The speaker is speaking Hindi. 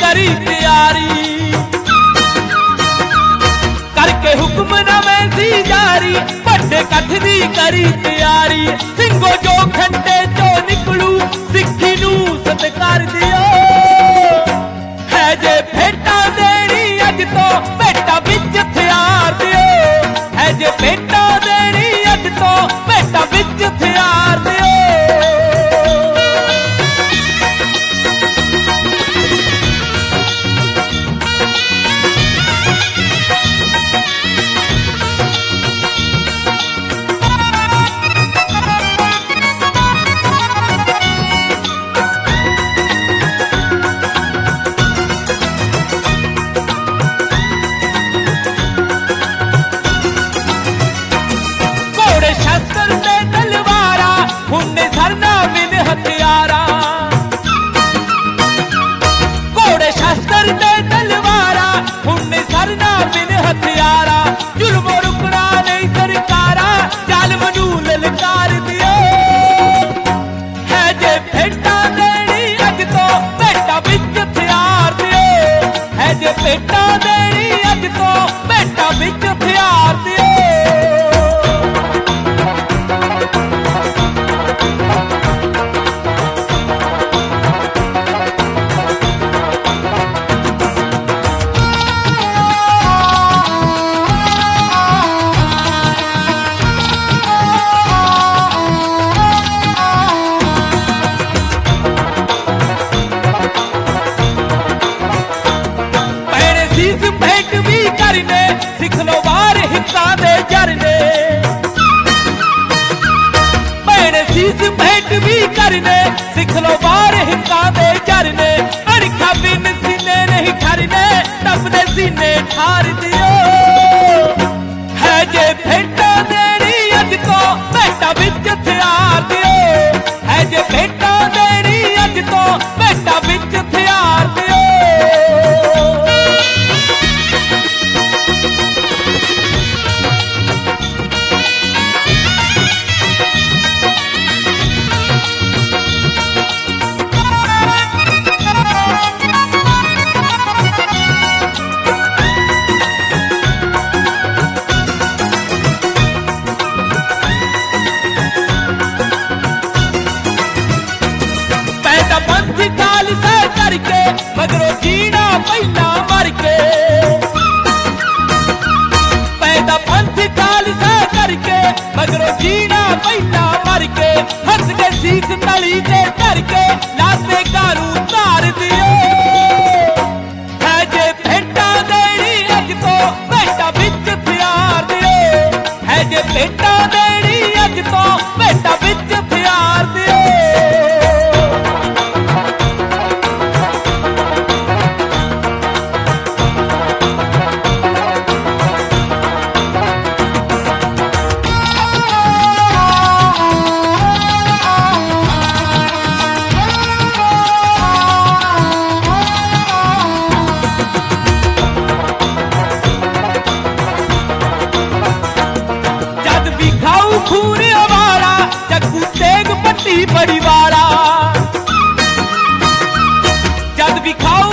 करी तैयारी करके हुक्म नवे सी जारी बड़े कठ दी करी तैयारी सिंगो जो खंडे चो निकलू सिक्खी नू सत्कार दियो है जे भेटा देनी अज तो बेटा बिच हथियार दियो है जे भेटा देनी अज तो बेटा बिच हथियार दियो हथियारा घोड़े शस्त्र दे तलवारा हुन्ने सरना बिन हथियारा जुल्म रुकना नहीं सरकारा जालिम नू ललकार दियो है जे भेटा देनी अज तो बेटा बिच हथियार दियो है जे भेटा देनी अज तो बेटा बिच हथियार दियो भेंट भी करने सिख लो बार हिस्सा दे जरने मैंने शीश भेंट भी करने सिख लो बार हिस्सा दे जरने अणखा बिन सीने नहीं ठरने तब ने सीने ठार दियो है जे भेंटा देनी अज तो बेटा बिच हथियार दियो है जे भेंटा देनी अज तो बेटा बिच हथियार दियो काल से करके मगरों जीना पहला मर के पैदा पंथ काल से करके मगरों जीना पहला मर के हंस के शीश तली दे करके लाते गारू तार दियो है जे भेंटा देनी अज तो बेटा बिच हथियार दियो है जे भेंटा देनी अज तो बेटा बिच हथियार दियो खून हमारा जग्गू तेग पट्टी बड़ी वारा जद भी खाओ